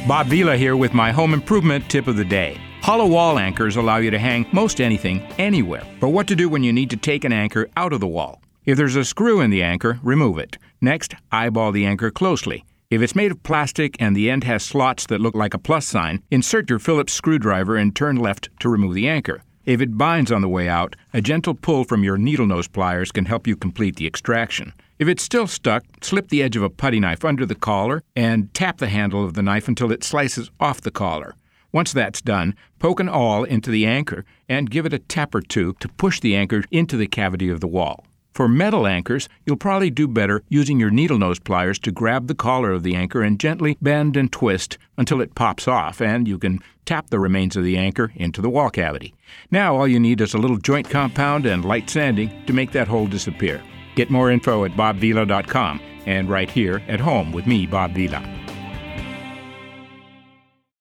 Bob Vila here with my home improvement tip of the day. Hollow wall anchors allow you to hang most anything, anywhere. But what to do when you need to take an anchor out of the wall? If there's a screw in the anchor, remove it. Next, eyeball the anchor closely. If it's made of plastic and the end has slots that look like a plus sign, insert your Phillips screwdriver and turn left to remove the anchor. If it binds on the way out, a gentle pull from your needle nose pliers can help you complete the extraction. If it's still stuck, slip the edge of a putty knife under the collar and tap the handle of the knife until it slices off the collar. Once that's done, poke an awl into the anchor and give it a tap or two to push the anchor into the cavity of the wall. For metal anchors, you'll probably do better using your needle nose pliers to grab the collar of the anchor and gently bend and twist until it pops off, and you can tap the remains of the anchor into the wall cavity. Now all you need is a little joint compound and light sanding to make that hole disappear. Get more info at bobvila.com and right here at home with me, Bob Vila.